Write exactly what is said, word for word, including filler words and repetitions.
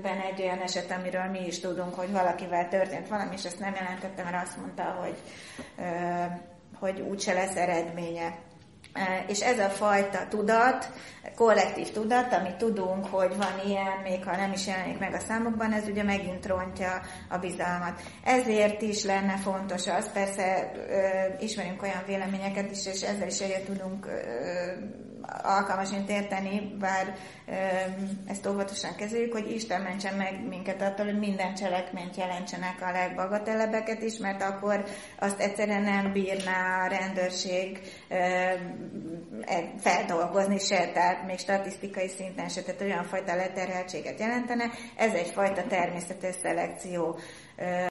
évben egy olyan eset, amiről mi is tudunk, hogy valakivel történt valami, és ezt nem jelentette, mert azt mondta, hogy, hogy úgyse lesz eredménye. És ez a fajta tudat, kollektív tudat, amit tudunk, hogy van ilyen, még ha nem is jelenik meg a számokban, ez ugye megint rontja a bizalmat. Ezért is lenne fontos az, persze ö, ismerünk olyan véleményeket is, és ezzel is egyet tudunk ö, alkalmasint érteni, bár ö, ezt óvatosan kezeljük, hogy Isten mentsen meg minket attól, hogy minden cselekményt jelentsenek a legbagatellebbeket is, mert akkor azt egyszerűen nem bírná a rendőrség ö, feldolgozni se, tehát még statisztikai szinten se, tehát olyan fajta leterheltséget jelentene. Ez egyfajta természetes szelekció.